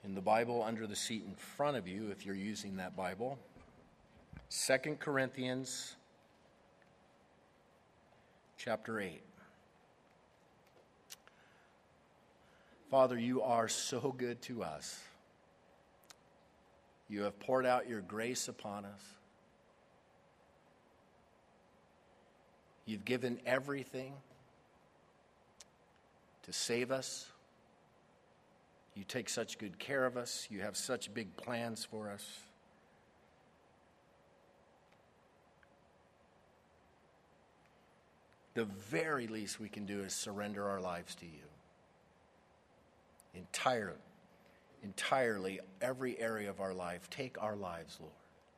in the Bible under the seat in front of you, if you're using that Bible. 2 Corinthians chapter 8. Father, you are so good to us. You have poured out your grace upon us. You've given everything to save us. You take such good care of us. You have such big plans for us. The very least we can do is surrender our lives to you. Entirely, every area of our life. Take our lives, Lord.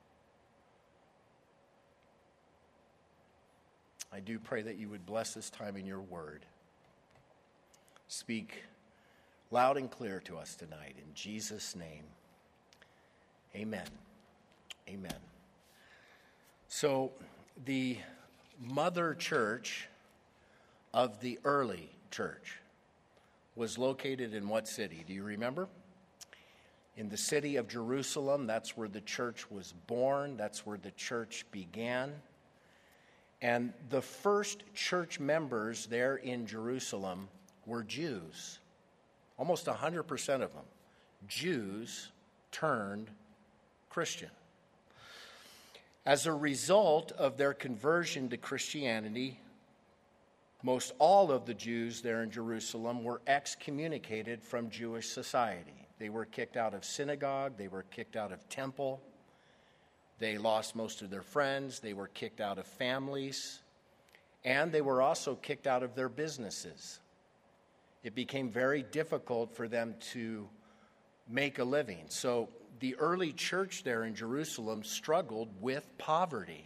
I do pray that you would bless this time in your word. Speak loud and clear to us tonight. In Jesus' name, amen. Amen. So, the mother church of the early church was located in what city? Do you remember? In the city of Jerusalem. That's where the church was born. That's where the church began. And the first church members there in Jerusalem were Jews. Almost 100% of them. Jews turned Christian. As a result of their conversion to Christianity, most all of the Jews there in Jerusalem were excommunicated from Jewish society. They were kicked out of synagogue. They were kicked out of temple. They lost most of their friends. They were kicked out of families. And they were also kicked out of their businesses. It became very difficult for them to make a living. So the early church there in Jerusalem struggled with poverty.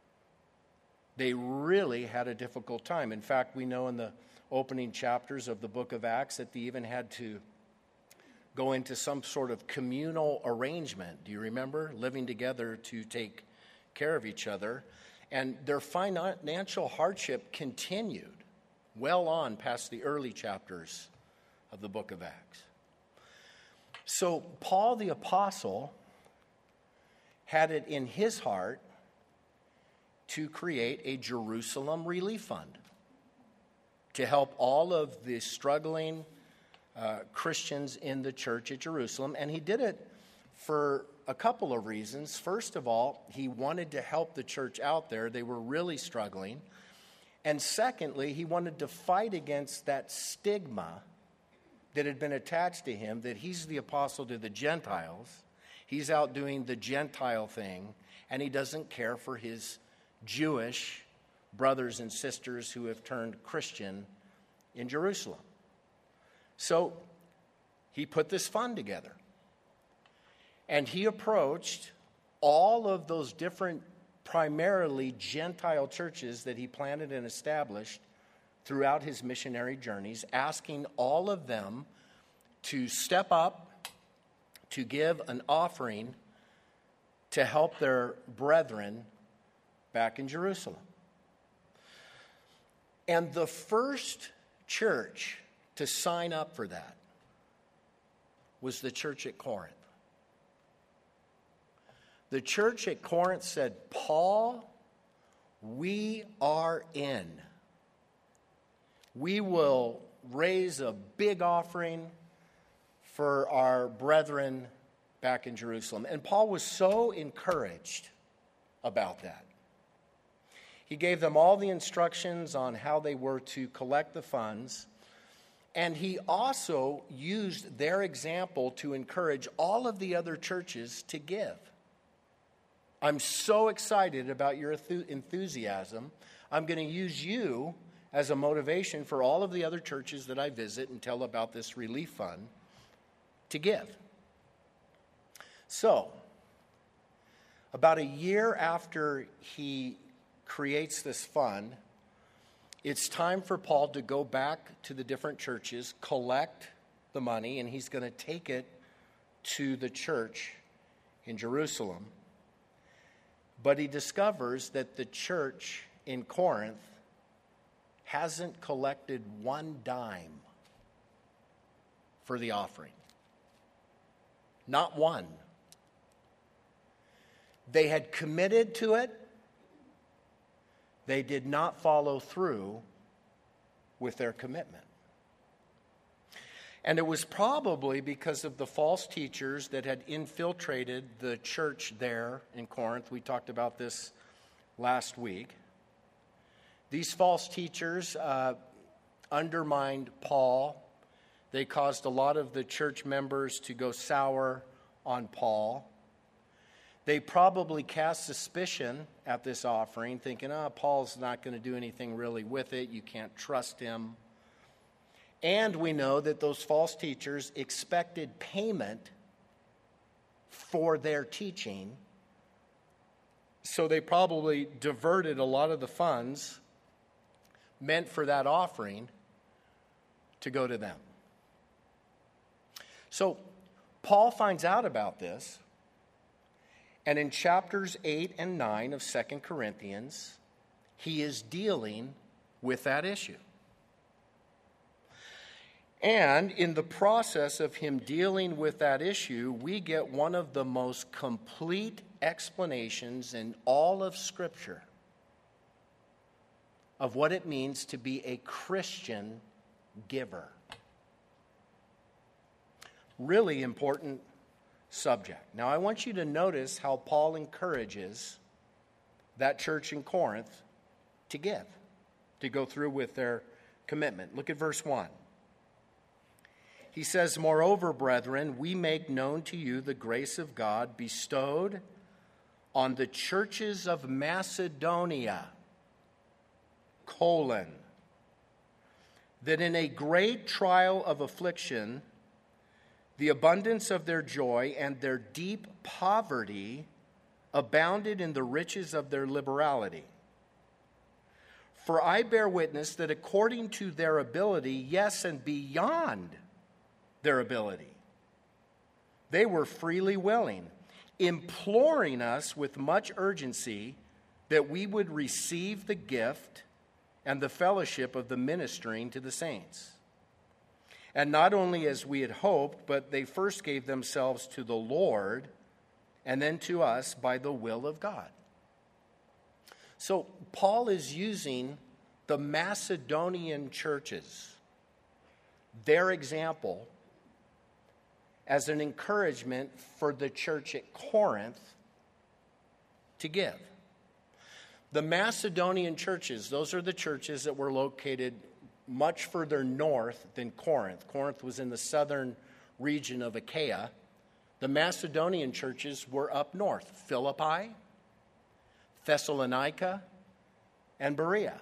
They really had a difficult time. In fact, we know in the opening chapters of the book of Acts that they even had to go into some sort of communal arrangement. Do you remember? Living together to take care of each other. And their financial hardship continued well on past the early chapters of the book of Acts. So Paul the Apostle had it in his heart to create a Jerusalem relief fund to help all of the struggling Christians in the church at Jerusalem. And he did it for a couple of reasons. First of all, he wanted to help the church out there. They were really struggling. And secondly, he wanted to fight against that stigma that had been attached to him, that he's the apostle to the Gentiles. He's out doing the Gentile thing, and he doesn't care for his Jewish brothers and sisters who have turned Christian in Jerusalem. So he put this fund together. And he approached all of those different, primarily Gentile churches that he planted and established throughout his missionary journeys, asking all of them to step up, to give an offering to help their brethren back in Jerusalem. And the first church to sign up for that was the church at Corinth. The church at Corinth said, Paul, we are in. We will raise a big offering for our brethren back in Jerusalem. And Paul was so encouraged about that. He gave them all the instructions on how they were to collect the funds. And he also used their example to encourage all of the other churches to give. I'm so excited about your enthusiasm. I'm going to use you as a motivation for all of the other churches that I visit and tell about this relief fund to give. So, about a year after he creates this fund, it's time for Paul to go back to the different churches, collect the money, and he's going to take it to the church in Jerusalem. But he discovers that the church in Corinth hasn't collected one dime for the offering. Not one. They had committed to it. They did not follow through with their commitment. And it was probably because of the false teachers that had infiltrated the church there in Corinth. We talked about this last week. These false teachers undermined Paul. They caused a lot of the church members to go sour on Paul. They probably cast suspicion at this offering, thinking, Paul's not going to do anything really with it. You can't trust him. And we know that those false teachers expected payment for their teaching. So they probably diverted a lot of the funds meant for that offering to go to them. So Paul finds out about this. And in chapters 8 and 9 of 2 Corinthians, he is dealing with that issue. And in the process of him dealing with that issue, we get one of the most complete explanations in all of Scripture of what it means to be a Christian giver. Really important subject. Now, I want you to notice how Paul encourages that church in Corinth to give, to go through with their commitment. Look at verse 1. He says, "Moreover, brethren, we make known to you the grace of God bestowed on the churches of Macedonia, that in a great trial of affliction, the abundance of their joy and their deep poverty abounded in the riches of their liberality. For I bear witness that according to their ability, yes, and beyond their ability, they were freely willing, imploring us with much urgency that we would receive the gift and the fellowship of the ministering to the saints. And not only as we had hoped, but they first gave themselves to the Lord and then to us by the will of God." So Paul is using the Macedonian churches, their example, as an encouragement for the church at Corinth to give. The Macedonian churches, those are the churches that were located much further north than Corinth. Corinth was in the southern region of Achaia. The Macedonian churches were up north, Philippi, Thessalonica, and Berea.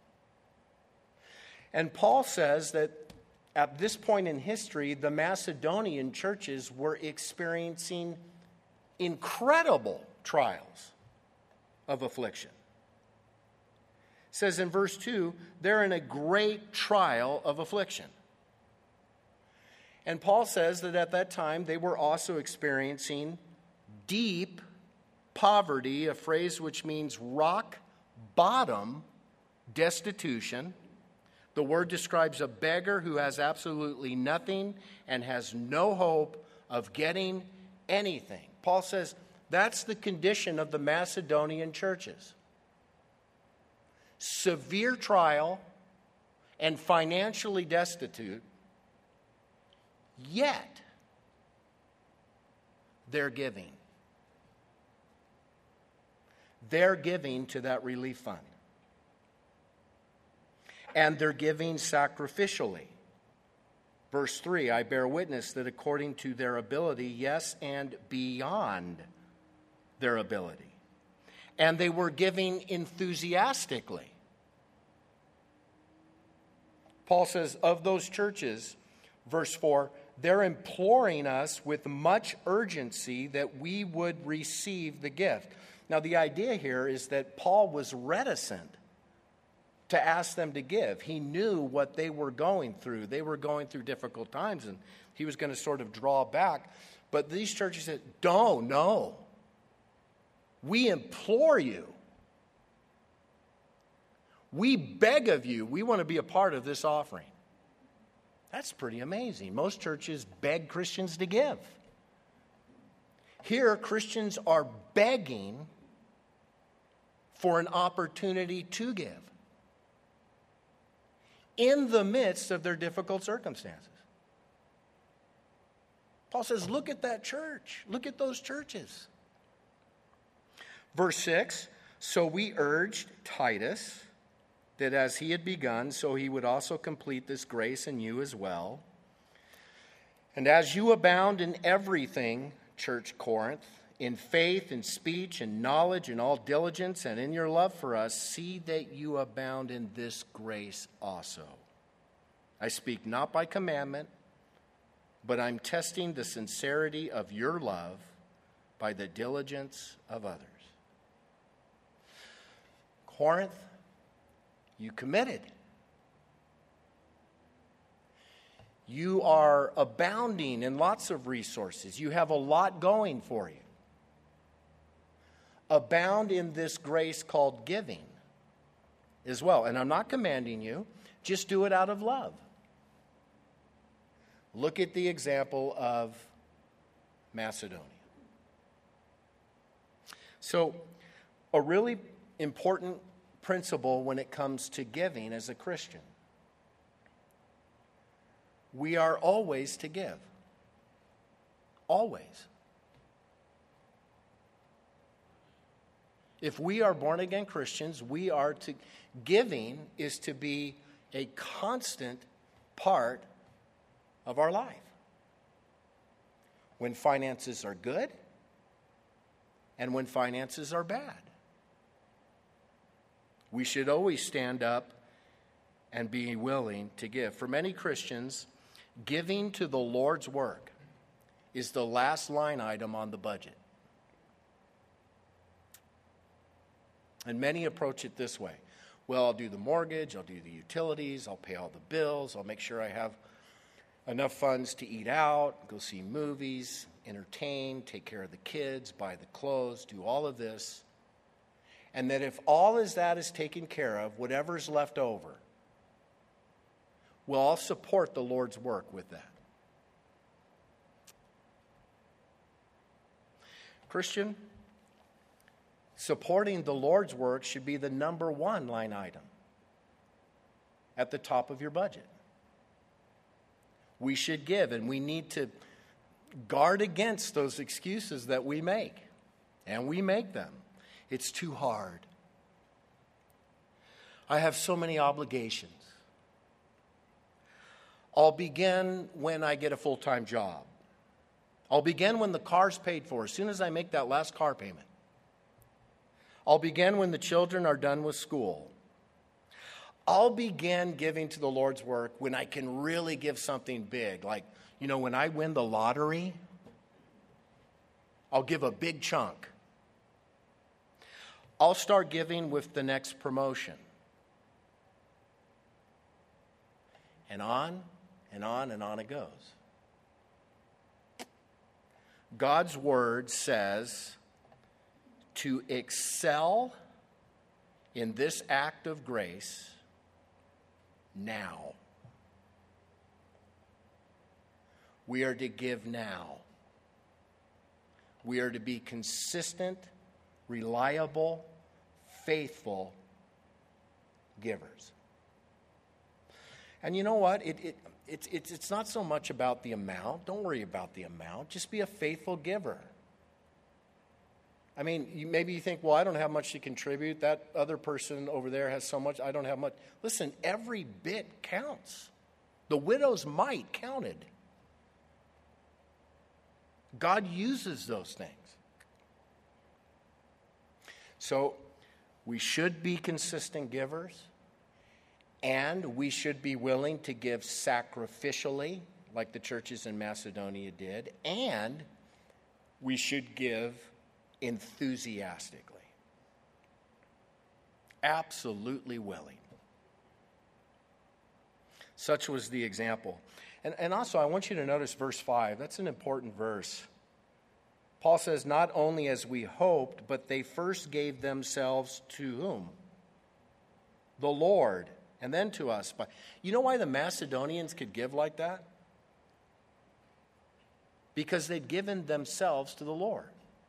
And Paul says that at this point in history, the Macedonian churches were experiencing incredible trials of affliction. It says in verse 2, they're in a great trial of affliction. And Paul says that at that time they were also experiencing deep poverty, a phrase which means rock bottom destitution. The word describes a beggar who has absolutely nothing and has no hope of getting anything. Paul says that's the condition of the Macedonian churches. Severe trial and financially destitute, yet they're giving. They're giving to that relief fund. And they're giving sacrificially. Verse 3, I bear witness that according to their ability, yes, and beyond their ability. And they were giving enthusiastically. Paul says, of those churches, verse 4, they're imploring us with much urgency that we would receive the gift. Now, the idea here is that Paul was reticent to ask them to give. He knew what they were going through. They were going through difficult times, and he was going to sort of draw back. But these churches said, no. We implore you. We beg of you. We want to be a part of this offering. That's pretty amazing. Most churches beg Christians to give. Here, Christians are begging for an opportunity to give in the midst of their difficult circumstances. Paul says, look at that church. Look at those churches. Verse 6, so we urged Titus that as he had begun, so he would also complete this grace in you as well. And as you abound in everything, Church Corinth, in faith, in speech, in knowledge, in all diligence, and in your love for us, see that you abound in this grace also. I speak not by commandment, but I'm testing the sincerity of your love by the diligence of others. Corinth, you committed. You are abounding in lots of resources. You have a lot going for you. Abound in this grace called giving as well. And I'm not commanding you, just do it out of love. Look at the example of Macedonia. So, a really important principle when it comes to giving as a Christian. We are always to give. Always. If we are born again Christians, giving is to be a constant part of our life. When finances are good and when finances are bad. We should always stand up and be willing to give. For many Christians, giving to the Lord's work is the last line item on the budget. And many approach it this way. Well, I'll do the mortgage, I'll do the utilities, I'll pay all the bills, I'll make sure I have enough funds to eat out, go see movies, entertain, take care of the kids, buy the clothes, do all of this. And that if all of that is taken care of, whatever's left over, we'll all support the Lord's work with that. Christian, supporting the Lord's work should be the number one line item at the top of your budget. We should give, and we need to guard against those excuses that we make. And we make them. It's too hard. I have so many obligations. I'll begin when I get a full-time job. I'll begin when the car's paid for, as soon as I make that last car payment. I'll begin when the children are done with school. I'll begin giving to the Lord's work when I can really give something big. Like, when I win the lottery, I'll give a big chunk. I'll start giving with the next promotion. And on and on and on it goes. God's word says to excel in this act of grace now. We are to give now. We are to be consistent, reliable, faithful givers. And you know what? It's not so much about the amount. Don't worry about the amount. Just be a faithful giver. I mean, maybe you think, well, I don't have much to contribute. That other person over there has so much. I don't have much. Listen, every bit counts. The widow's mite counted. God uses those things. So we should be consistent givers, and we should be willing to give sacrificially, like the churches in Macedonia did, and we should give enthusiastically. Absolutely willing. Such was the example. And also, I want you to notice verse 5. That's an important verse. Paul says, not only as we hoped, but they first gave themselves to whom? The Lord, and then to us. But you know why the Macedonians could give like that? because they'd given themselves to the Lord.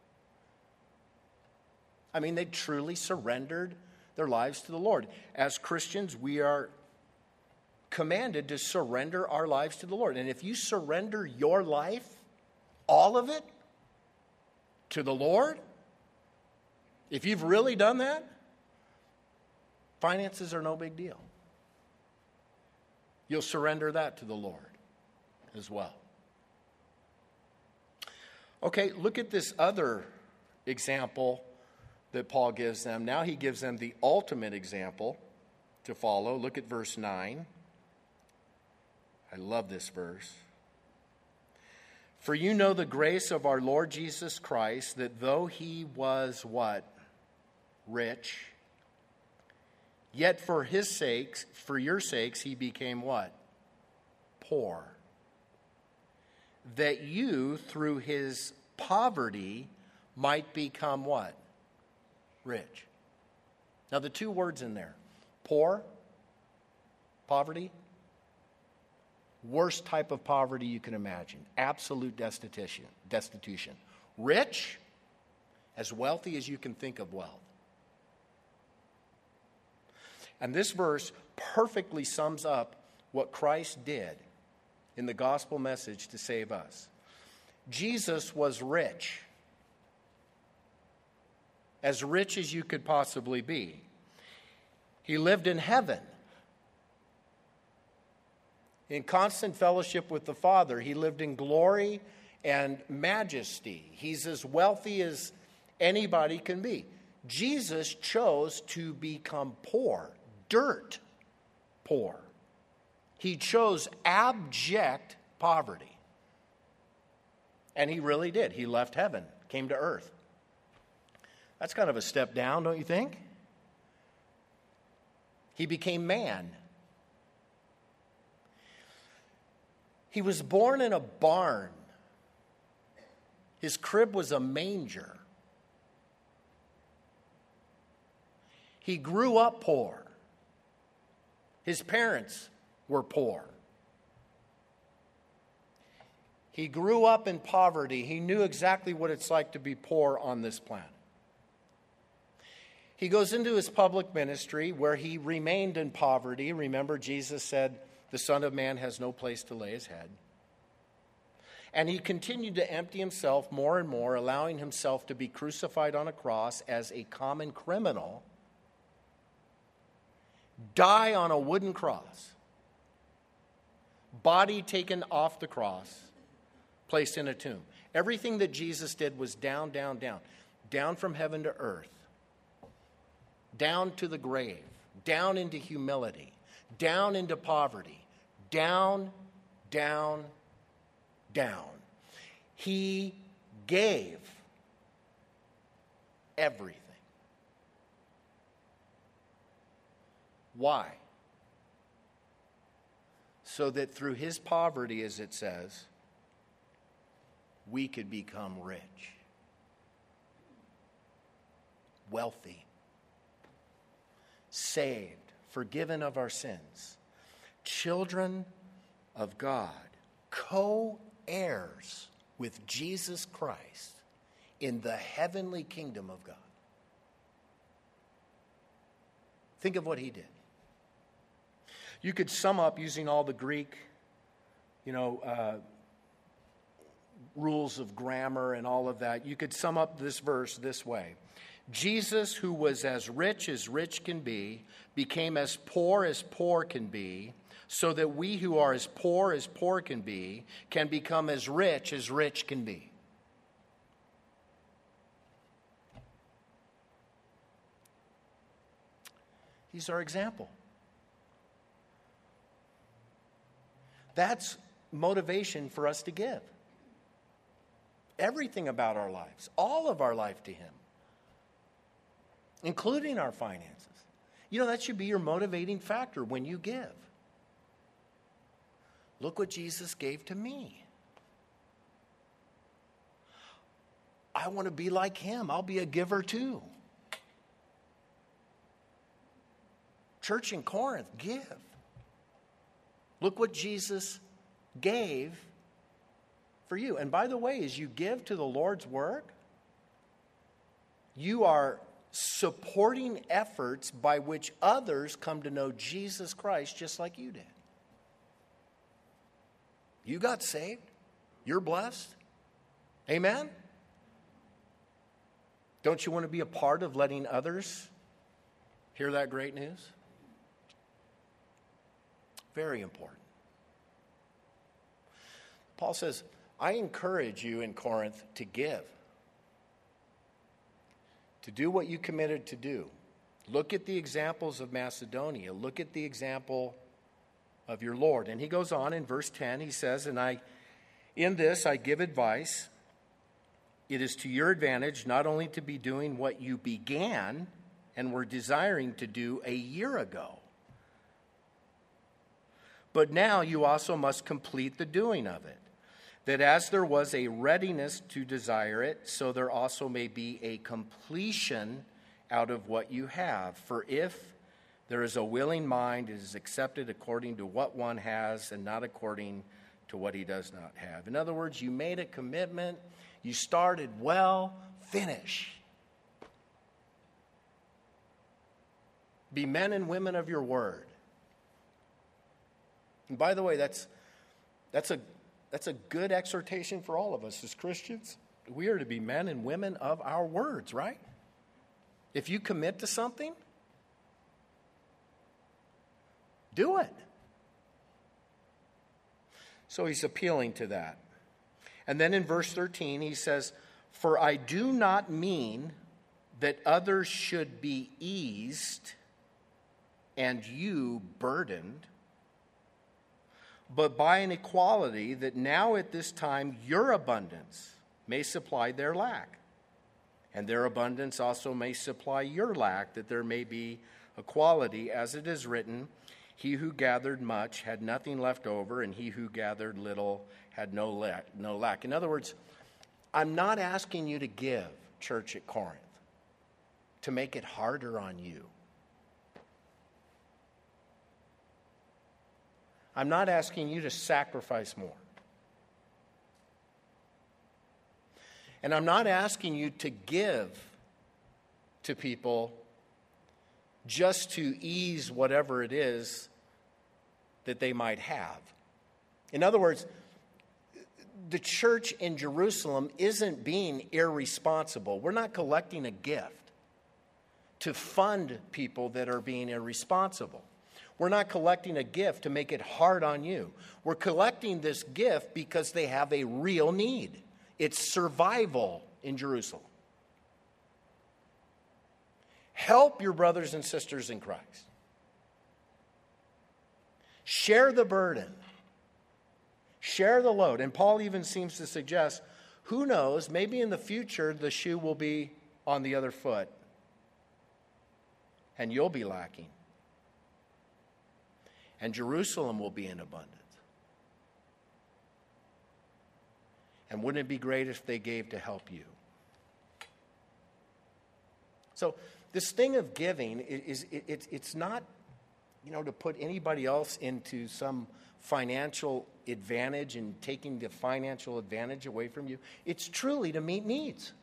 I mean, they truly surrendered their lives to the Lord. As Christians, we are commanded to surrender our lives to the Lord. And if you surrender your life, all of it, to the Lord, if you've really done that, finances are no big deal. You'll surrender that to the Lord as well. Okay, look at this other example that Paul gives them. Now he gives them the ultimate example to follow. Look at verse 9. I love this verse. For you know the grace of our Lord Jesus Christ, that though he was what? Rich. Yet for his sakes, for your sakes, he became what? Poor. That you, through his poverty, might become what? Rich. Now the two words in there, poor, poverty, worst type of poverty you can imagine. Absolute destitution. Rich, as wealthy as you can think of wealth. And this verse perfectly sums up what Christ did in the gospel message to save us. Jesus was rich. As rich as you could possibly be. He lived in heaven. In constant fellowship with the Father. He lived in glory and majesty. He's as wealthy as anybody can be. Jesus chose to become poor, dirt poor. He chose abject poverty. And he really did. He left heaven, came to earth. That's kind of a step down, don't you think? He became man. He was born in a barn. His crib was a manger. He grew up poor. His parents were poor. He grew up in poverty. He knew exactly what it's like to be poor on this planet. He goes into his public ministry where he remained in poverty. Remember, Jesus said, the Son of Man has no place to lay his head. And he continued to empty himself more and more, allowing himself to be crucified on a cross as a common criminal, die on a wooden cross, body taken off the cross, placed in a tomb. Everything that Jesus did was down, down, down. Down from heaven to earth. Down to the grave. Down into humility. Down into poverty. Down, down, down. He gave everything. Why? So that through his poverty, as it says, we could become rich, wealthy, saved, forgiven of our sins, children of God, co-heirs with Jesus Christ in the heavenly kingdom of God. Think of what he did. You could sum up using all the Greek, rules of grammar and all of that. You could sum up this verse this way. Jesus, who was as rich can be, became as poor can be, so that we who are as poor can be, can become as rich can be. He's our example. That's motivation for us to give. Everything about our lives, all of our life to him, including our finances. That should be your motivating factor when you give. Look what Jesus gave to me. I want to be like him. I'll be a giver too. Church in Corinth, give. Look what Jesus gave for you. And by the way, as you give to the Lord's work, you are supporting efforts by which others come to know Jesus Christ just like you did. You got saved. You're blessed. Amen? Don't you want to be a part of letting others hear that great news? Very important. Paul says, I encourage you in Corinth to give. To do what you committed to do. Look at the examples of Macedonia. Look at the example of your Lord. And he goes on in verse 10, he says, in this I give advice. It is to your advantage not only to be doing what you began and were desiring to do a year ago, but now you also must complete the doing of it, that as there was a readiness to desire it, so there also may be a completion out of what you have. For if there is a willing mind, it is accepted according to what one has and not according to what he does not have. In other words, you made a commitment, you started well, finish. Be men and women of your word. And by the way, that's a good exhortation for all of us as Christians. We are to be men and women of our words, right? If you commit to something, do it. So he's appealing to that. And then in verse 13 he says, for I do not mean that others should be eased and you burdened, but by an equality that now at this time your abundance may supply their lack, and their abundance also may supply your lack, that there may be equality, as it is written, he who gathered much had nothing left over, and he who gathered little had no lack. In other words, I'm not asking you to give, church at Corinth, to make it harder on you. I'm not asking you to sacrifice more. And I'm not asking you to give to people just to ease whatever it is that they might have. In other words, the church in Jerusalem isn't being irresponsible. We're not collecting a gift to fund people that are being irresponsible. We're not collecting a gift to make it hard on you. We're collecting this gift because they have a real need. It's survival in Jerusalem. Help your brothers and sisters in Christ. Share the burden. Share the load. And Paul even seems to suggest, who knows, maybe in the future the shoe will be on the other foot and you'll be lacking. And Jerusalem will be in abundance. And wouldn't it be great if they gave to help you? So this thing of giving it's not, to put anybody else into some financial advantage and taking the financial advantage away from you. It's truly to meet needs.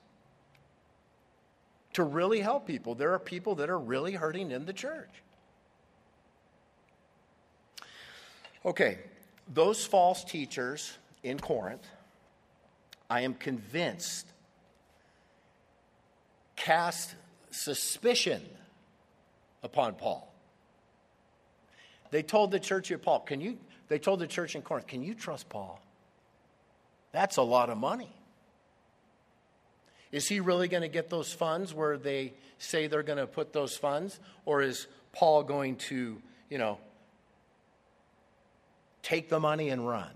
To really help people. There are people that are really hurting in the church. Okay, those false teachers in Corinth, I am convinced, cast suspicion upon Paul. They told the church at Paul, they told the church in Corinth, can you trust Paul? That's a lot of money. Is he really going to get those funds where they say they're going to put those funds? Or is Paul going to, take the money and run?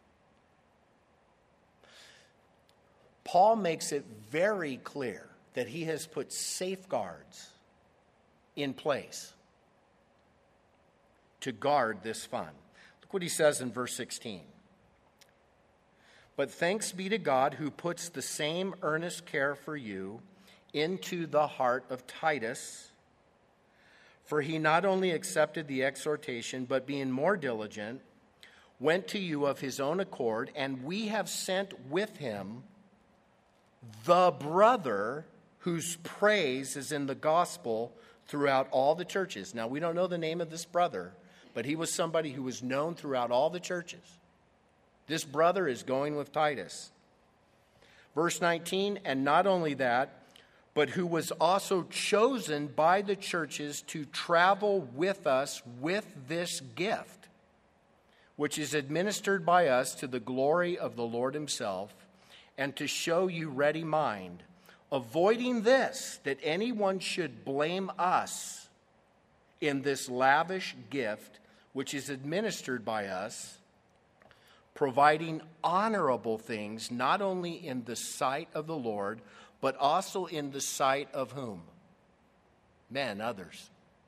Paul makes it very clear that he has put safeguards in place to guard this fund. Look what he says in verse 16. But thanks be to God who puts the same earnest care for you into the heart of Titus, for he not only accepted the exhortation, but being more diligent, went to you of his own accord, and we have sent with him the brother whose praise is in the gospel throughout all the churches. Now, we don't know the name of this brother, but he was somebody who was known throughout all the churches. This brother is going with Titus. Verse 19, and not only that, but who was also chosen by the churches to travel with us with this gift, which is administered by us to the glory of the Lord himself, and to show you ready mind, avoiding this, that anyone should blame us in this lavish gift, which is administered by us, providing honorable things, not only in the sight of the Lord, but also in the sight of whom? Men, others.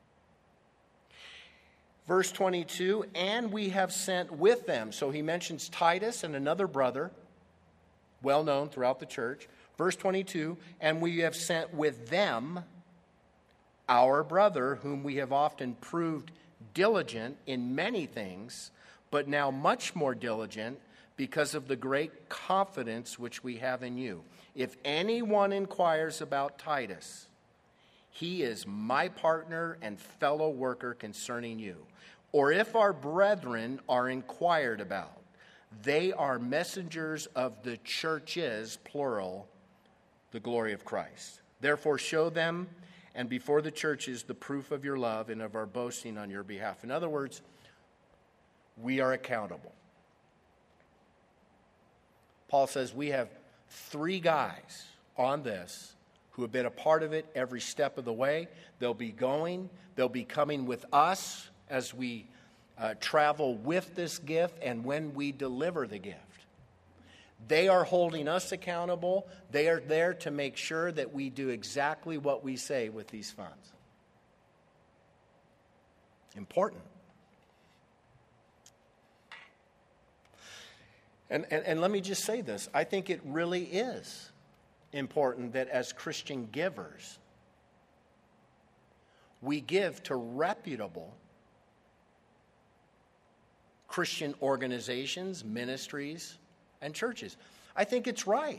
Verse 22, and we have sent with them. So he mentions Titus and another brother, well known throughout the church. Verse 22, and we have sent with them our brother, whom we have often proved diligent in many things, but now much more diligent because of the great confidence which we have in you. If anyone inquires about Titus, he is my partner and fellow worker concerning you. Or if our brethren are inquired about, they are messengers of the churches, plural, the glory of Christ. Therefore show them and before the churches the proof of your love and of our boasting on your behalf. In other words, we are accountable. Paul says we have 3 guys on this who have been a part of it every step of the way. They'll be coming with us as we travel with this gift and when we deliver the gift. They are holding us accountable. They are there to make sure that we do exactly what we say with these funds. Important. And let me just say this. I think it really is important that as Christian givers, we give to reputable Christian organizations, ministries, and churches. I think it's right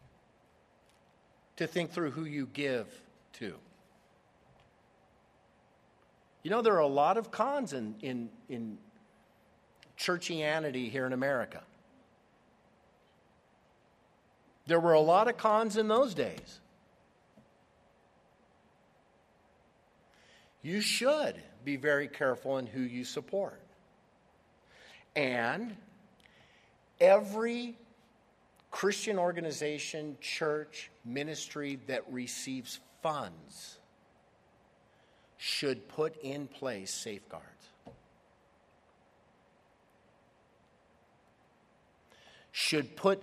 to think through who you give to. You know, there are a lot of cons in churchianity here in America. There were a lot of cons in those days. You should be very careful in who you support. And every Christian organization, church, ministry that receives funds should put in place safeguards. Should put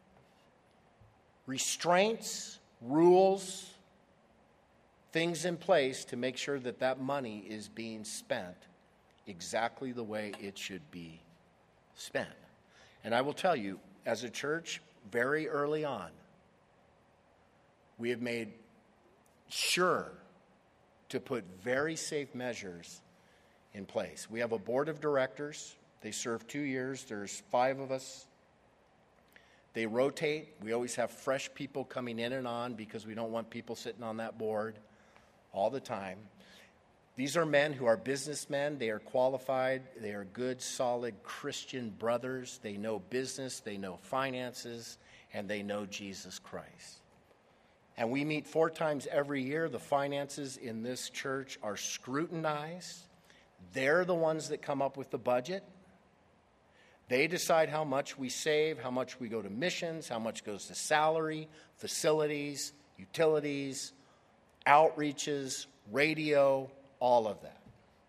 restraints, rules, things in place to make sure that that money is being spent exactly the way it should be spent. And I will tell you, as a church, very early on, we have made sure to put very safe measures in place. We have a board of directors. They serve 2 years. There's 5 of us. They rotate. We always have fresh people coming in and on because we don't want people sitting on that board all the time. These are men who are businessmen. They are qualified. They are good, solid Christian brothers. They know business. They know finances. And they know Jesus Christ. And we meet 4 times every year. The finances in this church are scrutinized. They're the ones that come up with the budget. They decide how much we save, how much we go to missions, how much goes to salary, facilities, utilities, outreaches, radio, all of that.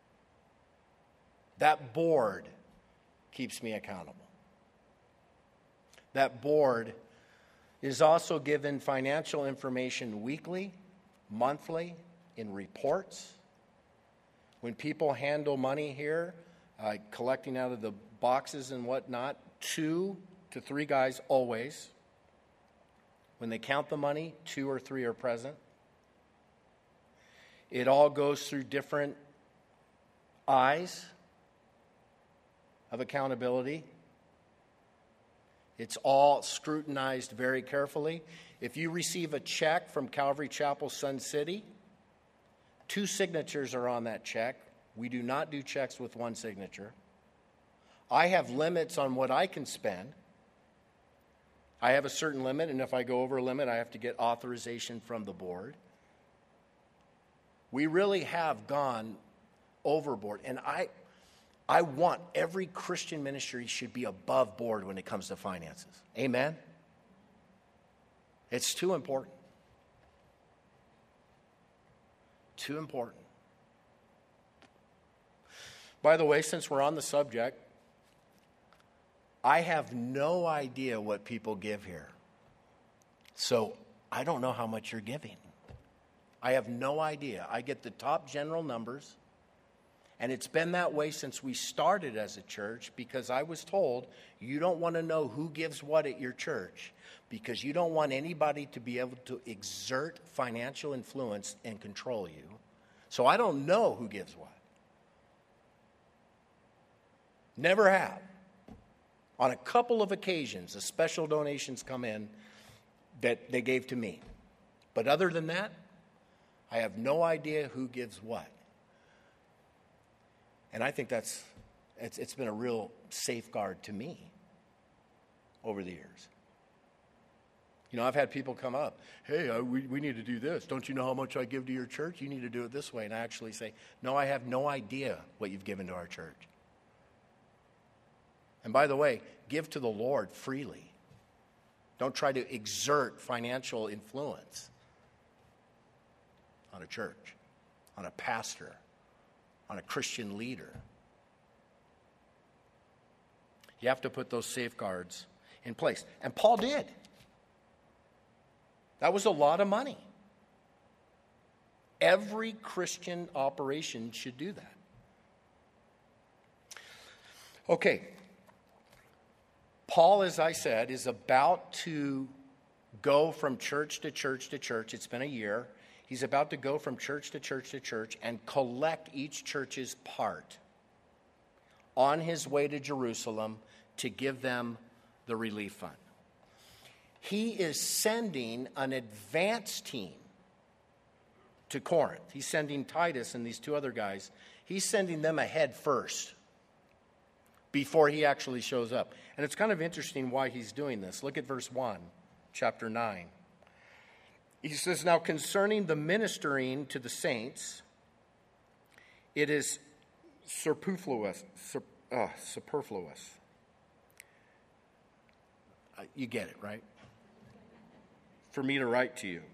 That board keeps me accountable. That board is also given financial information weekly, monthly, in reports. When people handle money here, collecting out of the boxes and whatnot, 2 to 3 guys always. When they count the money, 2 or 3 are present. It all goes through different eyes. of accountability. It's all scrutinized very carefully. If you receive a check from Calvary Chapel, Sun City, 2 signatures are on that check. We do not do checks with 1 signature. I have limits on what I can spend. I have a certain limit, and if I go over a limit, I have to get authorization from the board. We really have gone overboard, and I want every Christian ministry should be above board when it comes to finances. Amen? It's too important. Too important. By the way, since we're on the subject, I have no idea what people give here. So I don't know how much you're giving. I have no idea. I get the top general numbers. And it's been that way since we started as a church, because I was told you don't want to know who gives what at your church because you don't want anybody to be able to exert financial influence and control you. So I don't know who gives what. Never have. On a couple of occasions, the special donations come in that they gave to me. But other than that, I have no idea who gives what. And I think it's been a real safeguard to me over the years. You know, I've had people come up, hey, we need to do this. Don't you know how much I give to your church? You need to do it this way. And I actually say, no, I have no idea what you've given to our church. And by the way, give to the Lord freely. Don't try to exert financial influence on a church, on a pastor, on a Christian leader. You have to put those safeguards in place. And Paul did. That was a lot of money. Every Christian operation should do that. Okay. Paul, as I said, is about to go from church to church to church. It's been a year. He's about to go from church to church to church and collect each church's part on his way to Jerusalem to give them the relief fund. He is sending an advance team to Corinth. He's sending Titus and these 2 other guys. He's sending them ahead first before he actually shows up. And it's kind of interesting why he's doing this. Look at verse 1, chapter 9. He says, now concerning the ministering to the saints, it is superfluous. You get it, right? For me to write to you.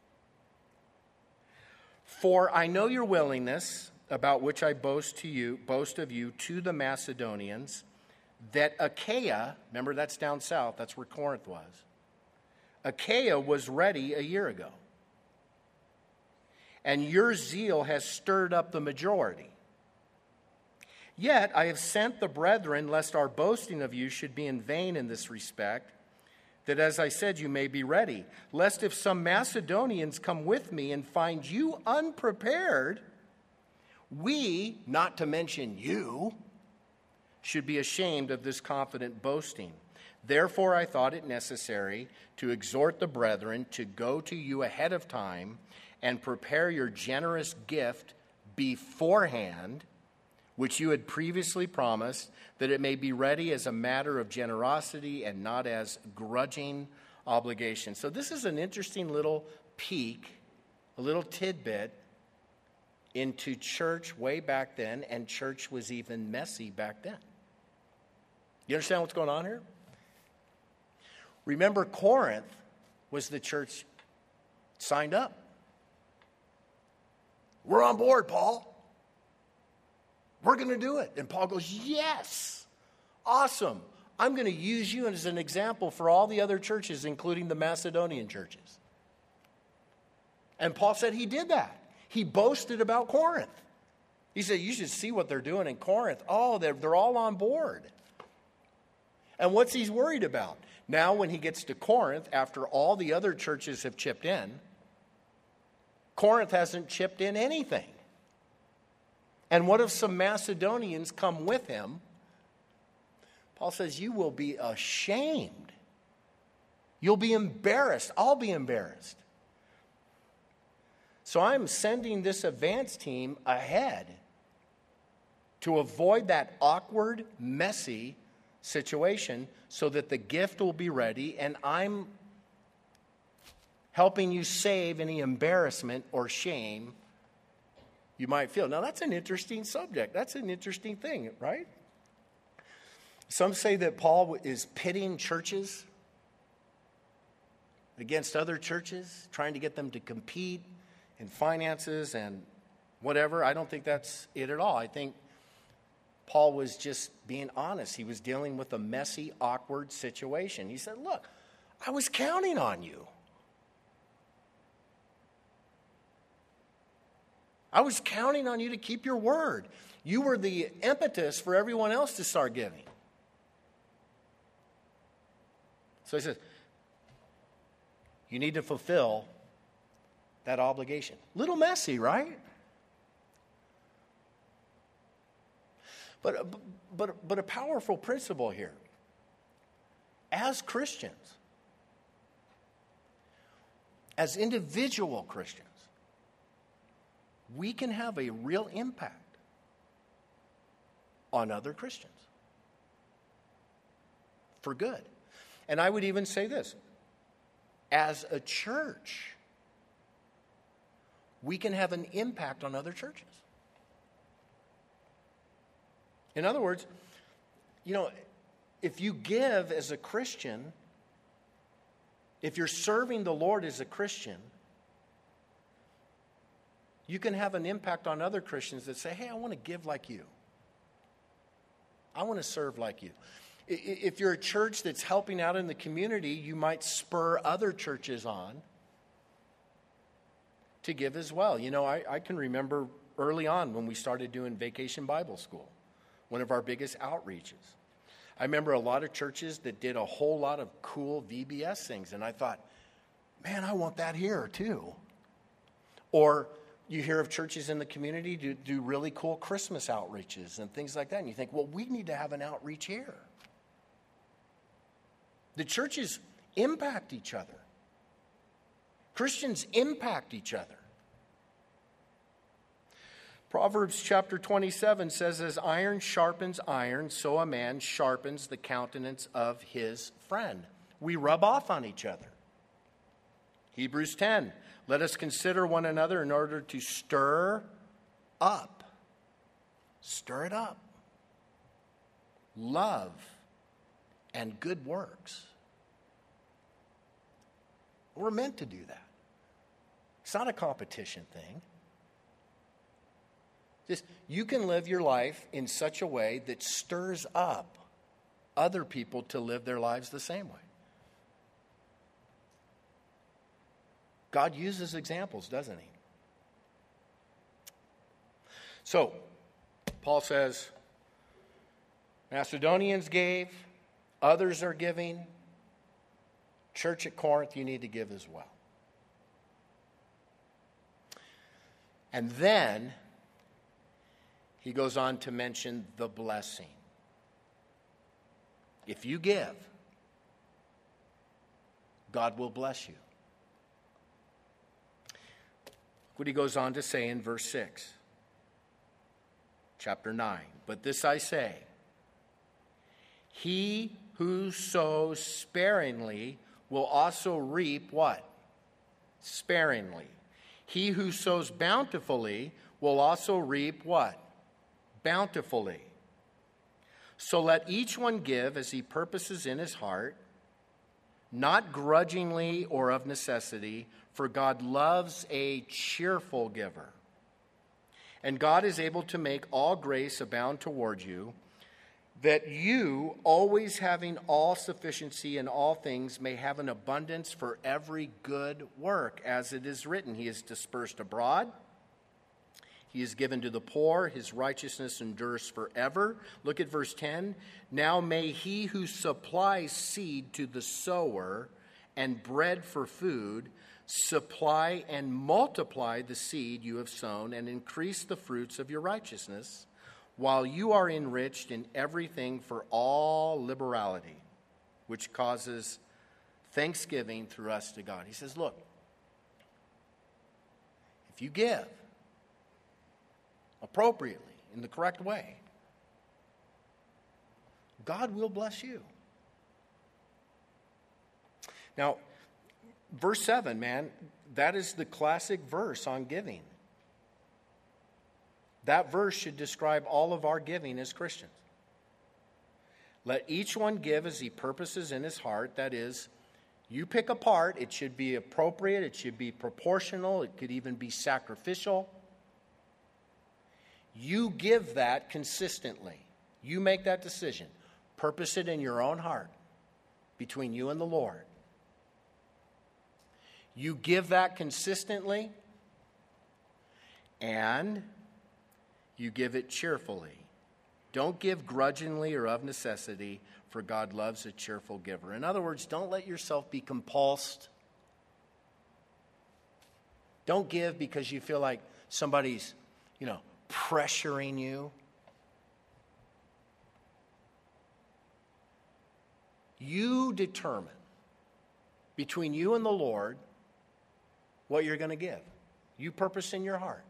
For I know your willingness, about which I boast of you to the Macedonians, that Achaia, remember that's down south, that's where Corinth was. Achaia was ready a year ago. And your zeal has stirred up the majority. Yet I have sent the brethren, lest our boasting of you should be in vain in this respect, that as I said, you may be ready, lest if some Macedonians come with me and find you unprepared, we, not to mention you, should be ashamed of this confident boasting. Therefore, I thought it necessary to exhort the brethren to go to you ahead of time and prepare your generous gift beforehand, which you had previously promised, that it may be ready as a matter of generosity and not as grudging obligation. So this is an interesting little peek, a little tidbit into church way back then, and church was even messy back then. You understand what's going on here? Remember, Corinth was the church signed up. We're on board, Paul. We're going to do it. And Paul goes, yes, awesome. I'm going to use you as an example for all the other churches, including the Macedonian churches. And Paul said he did that. He boasted about Corinth. He said, you should see what they're doing in Corinth. Oh, they're all on board. And what's he worried about? Now when he gets to Corinth, after all the other churches have chipped in, Corinth hasn't chipped in anything. And what if some Macedonians come with him Paul says, you will be ashamed. You'll be embarrassed. I'll be embarrassed. So I'm sending this advance team ahead to avoid that awkward, messy situation so that the gift will be ready, and I'm helping you save any embarrassment or shame you might feel. Now, that's an interesting subject. That's an interesting thing, right? Some say that Paul is pitting churches against other churches, trying to get them to compete in finances and whatever. I don't think that's it at all. I think Paul was just being honest. He was dealing with a messy, awkward situation. He said, look, I was counting on you. I was counting on you to keep your word. You were the impetus for everyone else to start giving. So he says, you need to fulfill that obligation. Little messy, right? But a powerful principle here. As Christians, as individual Christians, we can have a real impact on other Christians for good. And I would even say this, as a church, we can have an impact on other churches. In other words, if you give as a Christian, if you're serving the Lord as a Christian, you can have an impact on other Christians that say, hey, I want to give like you. I want to serve like you. If you're a church that's helping out in the community, you might spur other churches on to give as well. I can remember early on when we started doing Vacation Bible School, one of our biggest outreaches. I remember a lot of churches that did a whole lot of cool VBS things, and I thought, man, I want that here too. Or you hear of churches in the community do really cool Christmas outreaches and things like that, and you think, well, we need to have an outreach here. The churches impact each other. Christians impact each other. Proverbs chapter 27 says, as iron sharpens iron, so a man sharpens the countenance of his friend. We rub off on each other. Hebrews 10, let us consider one another in order to stir up. Stir it up. Love and good works. We're meant to do that. It's not a competition thing. Just, you can live your life in such a way that stirs up other people to live their lives the same way. God uses examples, doesn't he? So, Paul says, Macedonians gave, others are giving. Church at Corinth, you need to give as well. And then he goes on to mention the blessing. If you give, God will bless you. What he goes on to say in verse 6, chapter 9. But this I say, he who sows sparingly will also reap what? Sparingly. He who sows bountifully will also reap what? Bountifully. So let each one give as he purposes in his heart, not grudgingly or of necessity, for God loves a cheerful giver. And God is able to make all grace abound toward you, that you, always having all sufficiency in all things, may have an abundance for every good work. As it is written, he is dispersed abroad. He is given to the poor. His righteousness endures forever. Look at verse 10. Now may he who supplies seed to the sower and bread for food supply and multiply the seed you have sown and increase the fruits of your righteousness, while you are enriched in everything for all liberality, which causes thanksgiving through us to God. He says, look, if you give appropriately, in the correct way, God will bless you. Now, verse 7, man, that is the classic verse on giving. That verse should describe all of our giving as Christians. Let each one give as he purposes in his heart. That is, you pick a part. It should be appropriate. It should be proportional. It could even be sacrificial. You give that consistently. You make that decision. Purpose it in your own heart between you and the Lord. You give that consistently, and you give it cheerfully. Don't give grudgingly or of necessity, for God loves a cheerful giver. In other words, don't let yourself be compulsed. Don't give because you feel like somebody's, pressuring you. You determine between you and the Lord what you're going to give. You purpose in your heart.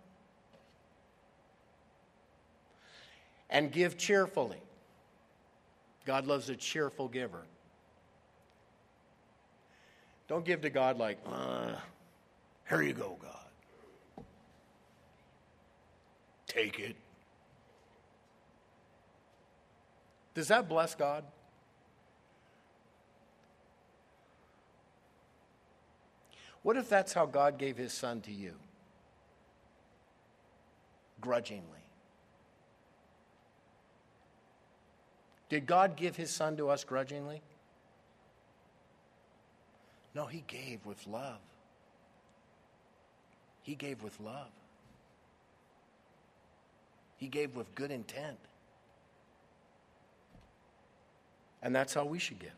And give cheerfully. God loves a cheerful giver. Don't give to God like, here you go, God. Take it. Does that bless God? What if that's how God gave his son to you? Grudgingly. Did God give his son to us grudgingly? No, he gave with love. He gave with love. He gave with good intent. And that's how we should give.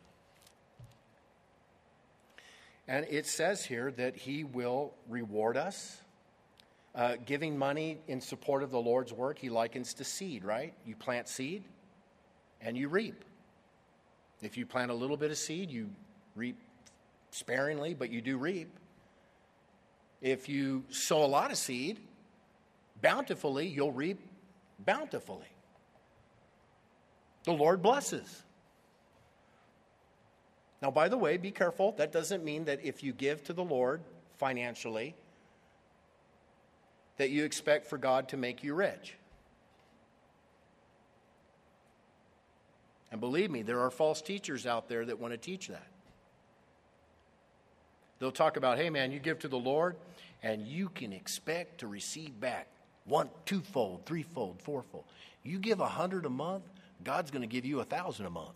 And it says here that he will reward us. Giving money in support of the Lord's work, he likens to seed, right? You plant seed and you reap. If you plant a little bit of seed, you reap sparingly, but you do reap. If you sow a lot of seed, bountifully, you'll reap bountifully. The Lord blesses. Now, by the way, be careful. That doesn't mean that if you give to the Lord financially, that you expect for God to make you rich. And believe me, there are false teachers out there that want to teach that. They'll talk about, hey man, you give to the Lord and you can expect to receive back twofold, threefold, fourfold. You give 100 a month, God's going to give you 1,000 a month.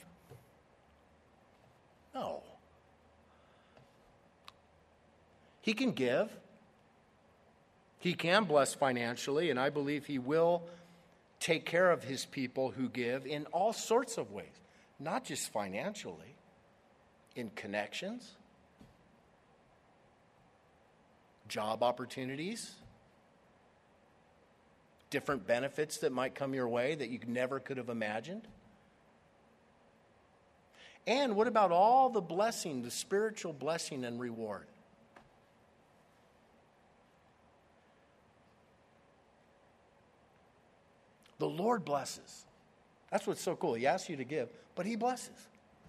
No. He can give. He can bless financially, and I believe he will take care of his people who give in all sorts of ways, not just financially, in connections, job opportunities, different benefits that might come your way that you never could have imagined. And what about all the blessing, the spiritual blessing and reward? The Lord blesses. That's what's so cool. He asks you to give, but he blesses.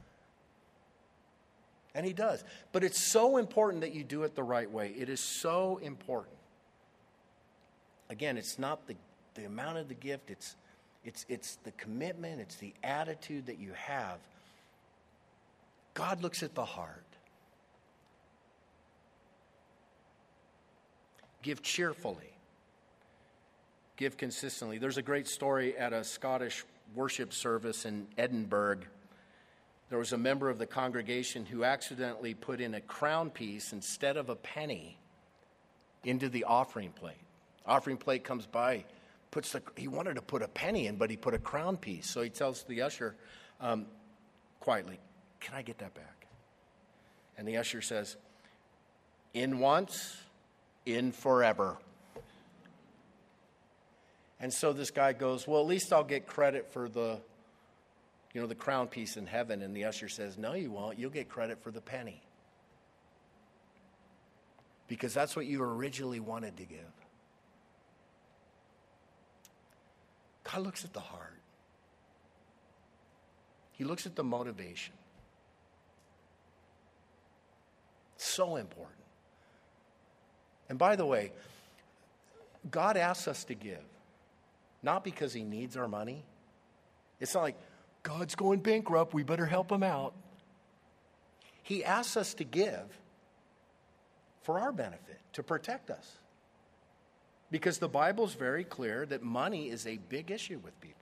And he does. But it's so important that you do it the right way. It is so important. Again, it's not the amount of the gift. It's the commitment. It's the attitude that you have. God looks at the heart. Give cheerfully. Give consistently. There's a great story at a Scottish worship service in Edinburgh. There was a member of the congregation who accidentally put in a crown piece instead of a penny into the offering plate. Offering plate comes by, he wanted to put a penny in, but he put a crown piece. So he tells the usher quietly, "Can I get that back?" And the usher says, "In once, in forever." And so this guy goes, well, at least I'll get credit for the crown piece in heaven. And the usher says, no, you won't. You'll get credit for the penny. Because that's what you originally wanted to give. God looks at the heart. He looks at the motivation. So important. And by the way, God asks us to give, not because he needs our money. It's not like, God's going bankrupt, we better help him out. He asks us to give for our benefit, to protect us. Because the Bible's very clear that money is a big issue with people.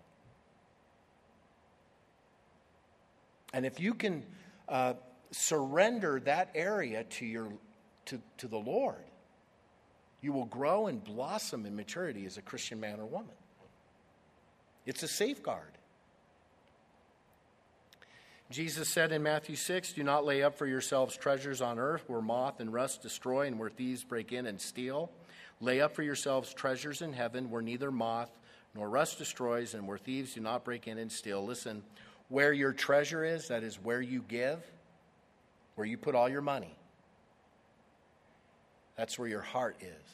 And if you can surrender that area to the Lord, you will grow and blossom in maturity as a Christian man or woman. It's a safeguard. Jesus said in Matthew 6, do not lay up for yourselves treasures on earth where moth and rust destroy and where thieves break in and steal. Lay up for yourselves treasures in heaven where neither moth nor rust destroys and where thieves do not break in and steal. Listen, where your treasure is, that is where you give, where you put all your money, that's where your heart is.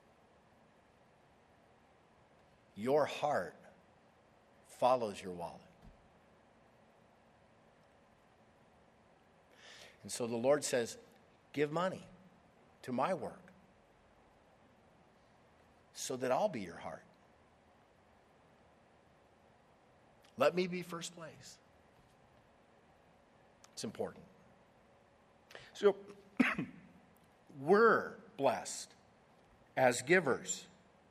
Your heart follows your wallet. And so the Lord says, give money to my work so that I'll be your heart. Let me be first place. It's important. So we're blessed as givers.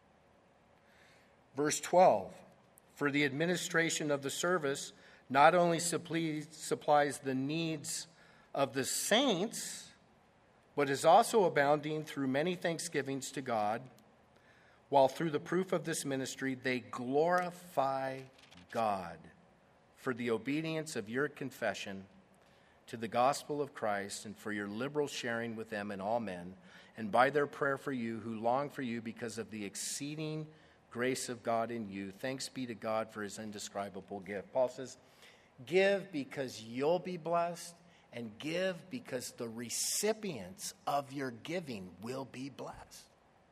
Verse 12, for the administration of the service not only supplies the needs of the saints, but is also abounding through many thanksgivings to God, while through the proof of this ministry they glorify God for the obedience of your confession to the gospel of Christ and for your liberal sharing with them and all men, and by their prayer for you who long for you because of the exceeding grace of God in you. Thanks be to God for his indescribable gift. Paul says, give because you'll be blessed, and give because the recipients of your giving will be blessed.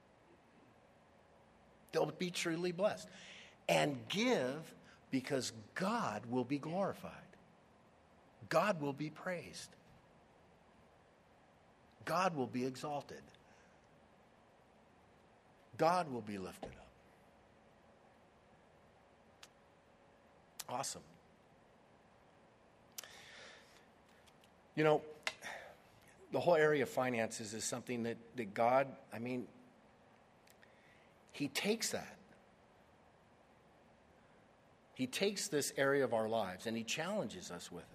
They'll be truly blessed. And give because God will be glorified. God will be praised. God will be exalted. God will be lifted up. Awesome. You know, the whole area of finances is something that God, he takes that. He takes this area of our lives and he challenges us with it.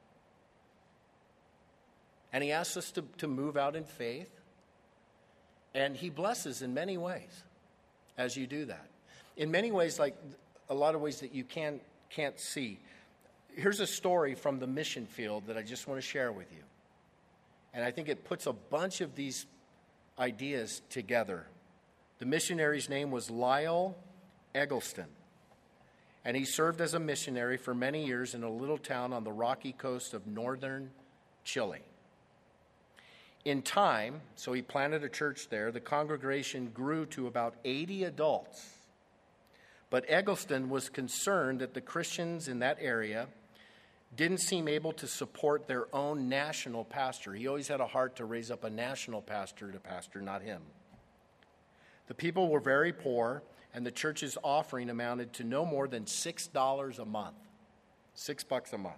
And he asks us to move out in faith. And he blesses in many ways as you do that. In many ways, like a lot of ways that you can't see. Here's a story from the mission field that I just want to share with you. And I think it puts a bunch of these ideas together. The missionary's name was Lyle Eggleston. And he served as a missionary for many years in a little town on the rocky coast of northern Chile. In time, so he planted a church there, the congregation grew to about 80 adults. But Eggleston was concerned that the Christians in that area didn't seem able to support their own national pastor. He always had a heart to raise up a national pastor to pastor, not him. The people were very poor, and the church's offering amounted to no more than $6 a month. $6 a month.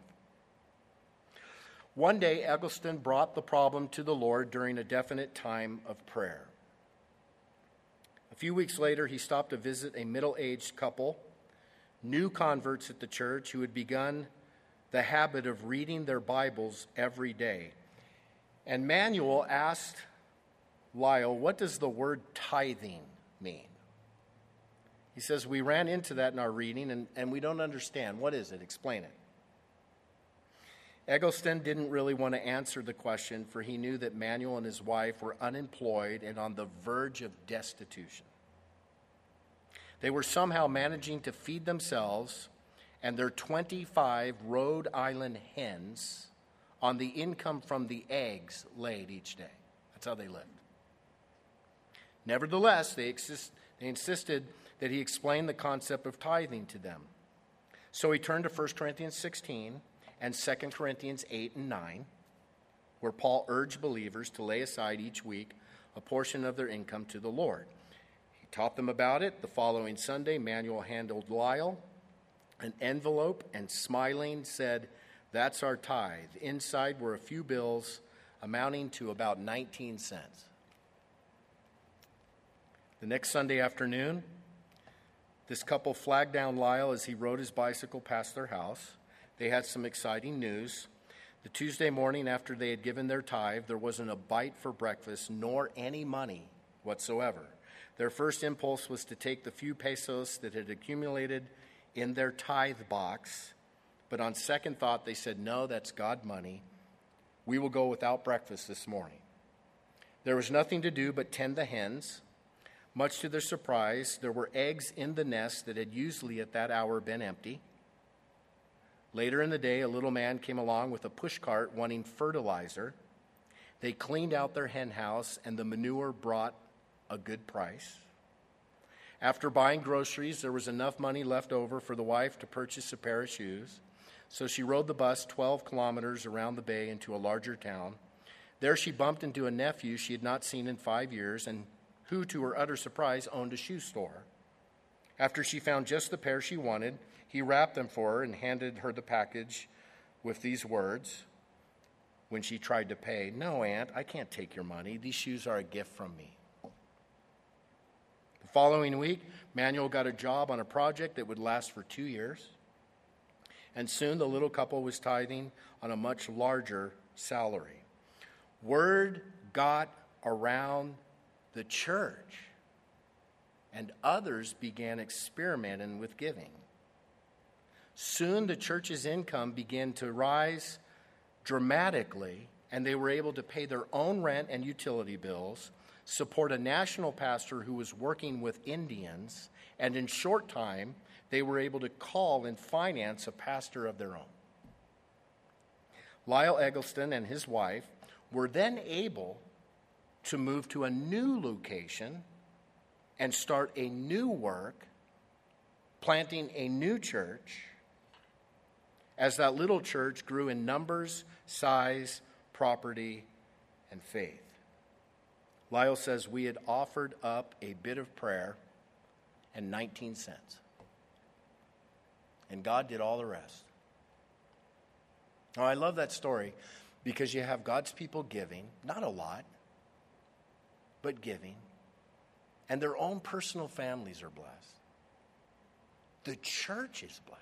One day, Eggleston brought the problem to the Lord during a definite time of prayer. A few weeks later, he stopped to visit a middle-aged couple, new converts at the church who had begun the habit of reading their Bibles every day. And Manuel asked Lyle, what does the word tithing mean? He says, we ran into that in our reading, and we don't understand. What is it? Explain it. Eggleston didn't really want to answer the question, for he knew that Manuel and his wife were unemployed and on the verge of destitution. They were somehow managing to feed themselves and their 25 Rhode Island hens on the income from the eggs laid each day. That's how they lived. Nevertheless, they insisted that he explain the concept of tithing to them. So he turned to 1 Corinthians 16 and 2 Corinthians 8 and 9, where Paul urged believers to lay aside each week a portion of their income to the Lord. He taught them about it. The following Sunday, Manuel handed Lyle an envelope and, smiling, said, "That's our tithe." Inside were a few bills amounting to about 19 cents. The next Sunday afternoon, this couple flagged down Lyle as he rode his bicycle past their house. They had some exciting news. The Tuesday morning after they had given their tithe, there wasn't a bite for breakfast nor any money whatsoever. Their first impulse was to take the few pesos that had accumulated in their tithe box, but on second thought they said, "No, that's God money. We will go without breakfast this morning." There was nothing to do but tend the hens. Much to their surprise, there were eggs in the nest that had usually at that hour been empty. Later in the day, a little man came along with a pushcart wanting fertilizer. They cleaned out their hen house, and the manure brought a good price. After buying groceries, there was enough money left over for the wife to purchase a pair of shoes. So she rode the bus 12 kilometers around the bay into a larger town. There she bumped into a nephew she had not seen in 5 years, and who, to her utter surprise, owned a shoe store. After she found just the pair she wanted, he wrapped them for her and handed her the package with these words when she tried to pay, "No, Aunt, I can't take your money. These shoes are a gift from me." The following week, Manuel got a job on a project that would last for 2 years. And soon the little couple was tithing on a much larger salary. Word got around the church, and others began experimenting with giving. Soon the church's income began to rise dramatically, and they were able to pay their own rent and utility bills, support a national pastor who was working with Indians, and in short time, they were able to call and finance a pastor of their own. Lyle Eggleston and his wife were then able to move to a new location and start a new work, planting a new church, as that little church grew in numbers, size, property, and faith. Lyle says we had offered up a bit of prayer and 19 cents. And God did all the rest. Now, I love that story because you have God's people giving, not a lot, but giving, and their own personal families are blessed. The church is blessed.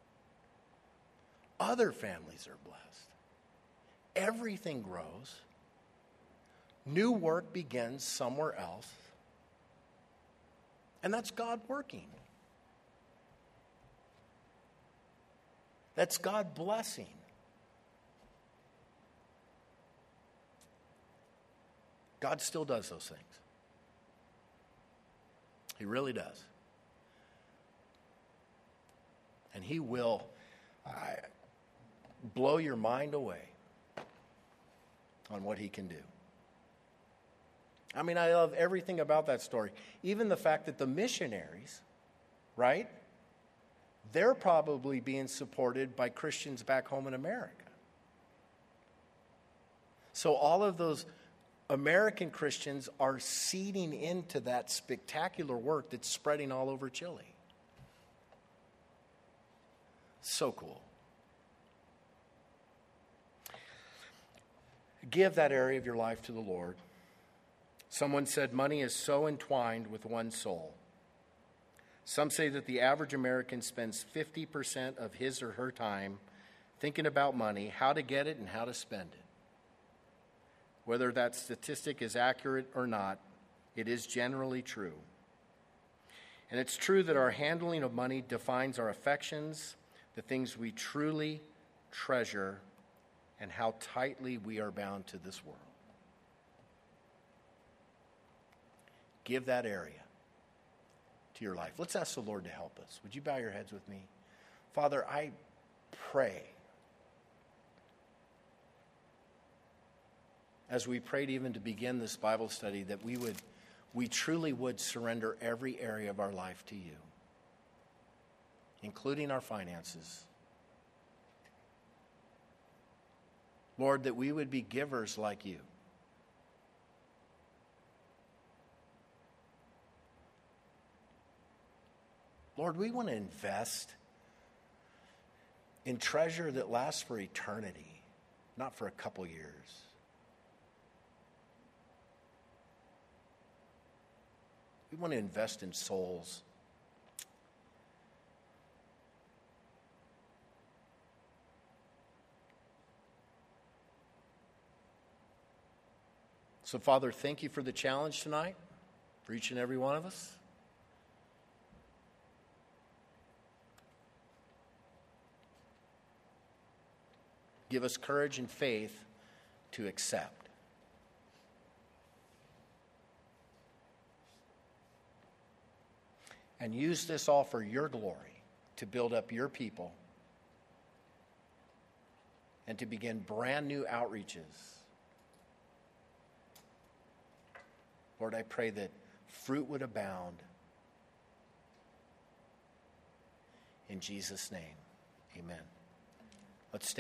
Other families are blessed. Everything grows. New work begins somewhere else. And that's God working. That's God blessing. God still does those things. He really does. And He will blow your mind away on what He can do. I mean, I love everything about that story. Even the fact that the missionaries, right? They're probably being supported by Christians back home in America. So all of those American Christians are seeding into that spectacular work that's spreading all over Chile. So cool. Give that area of your life to the Lord. Someone said money is so entwined with one's soul. Some say that the average American spends 50% of his or her time thinking about money, how to get it, and how to spend it. Whether that statistic is accurate or not, it is generally true. And it's true that our handling of money defines our affections, the things we truly treasure, and how tightly we are bound to this world. Give that area to your life. Let's ask the Lord to help us. Would you bow your heads with me? Father, I pray, as we prayed even to begin this Bible study, that we truly would surrender every area of our life to you, including our finances. Lord, that we would be givers like you. Lord, we want to invest in treasure that lasts for eternity, not for a couple years. We want to invest in souls. So, Father, thank you for the challenge tonight, for each and every one of us. Give us courage and faith to accept. And use this all for your glory, to build up your people and to begin brand new outreaches. Lord, I pray that fruit would abound. In Jesus' name, amen. Let's stand.